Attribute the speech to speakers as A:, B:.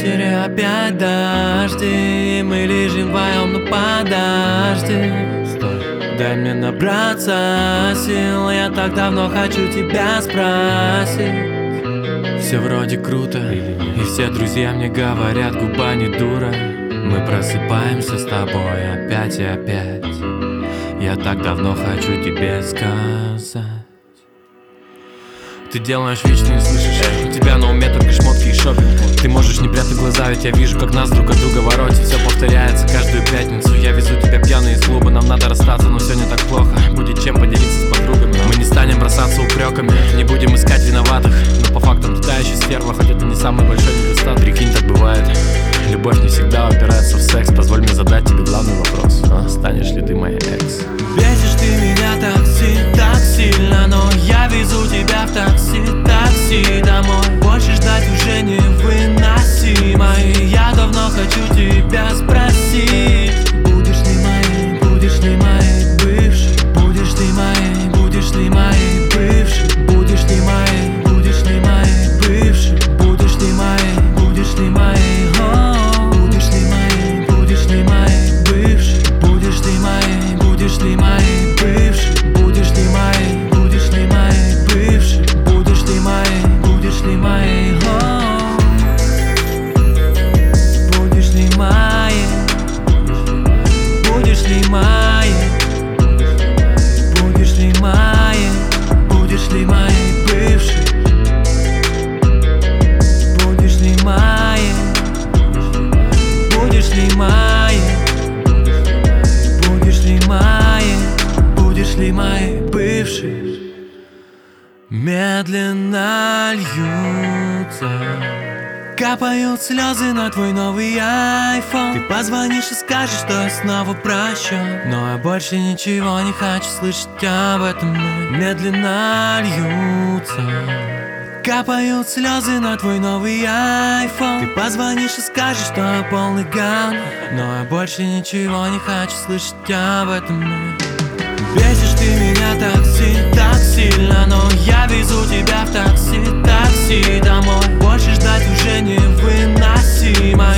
A: Питере опять дожди, мы лежим вдвоем, но подожди. Дай мне набраться сил, я так давно хочу тебя спросить. Все вроде круто, и все друзья мне говорят, губа не дура. Мы просыпаемся с тобой опять и опять. Я так давно хочу тебе сказать. Ты делаешь вид, что не слышишь. У тебя на уме только шмотки и шопинг. Ты можешь не прятать глаза, ведь я вижу, как нас друг от друга воротит. Все повторяется каждую пятницу. Я везу тебя пьяный из клуба. Нам надо расстаться, но все не так плохо. Будет чем поделиться с подругами. Мы не станем бросаться упреками, не будем искать виноватых. Но по фактам ты та еще стерва, хоть это не самый большой недостаток. Прикинь, так бывает. Любовь не всегда упирается в секс. Позволь мне задать тебе главный вопрос: станешь ли ты моей экс? Бесишь ты меня так сильно, но я везу тебя в такси домой. Больше ждать уже невыносимо, и я давно хочу тебя спросить: будешь ли моей бывшей? Будешь ли моей бывшей? Будешь ли моей бывшей? Будешь ли моей Будешь ли моей бывшей? Будешь ли моей бывшей? Будешь ли моей бывшей? Будешь ли моей Будешь ли моей Будешь ли моей Будешь ли моей Будешь ли моей Будешь ли моей бывшей? Будешь ли моей Будешь ли моей Будешь ли моей бывшей? Медленно льются, капают слезы на твой новый iPhone. Ты позвонишь и скажешь, что я снова прощен, но я больше ничего не хочу слышать об этом. Медленно льются, капают слезы на твой новый iPhone. Ты позвонишь и скажешь, что я полный ган, но я больше ничего не хочу слышать об этом. Бесишь ты меня так сильно, но я везу тебя в такси домой. Больше ждать уже невыносимо,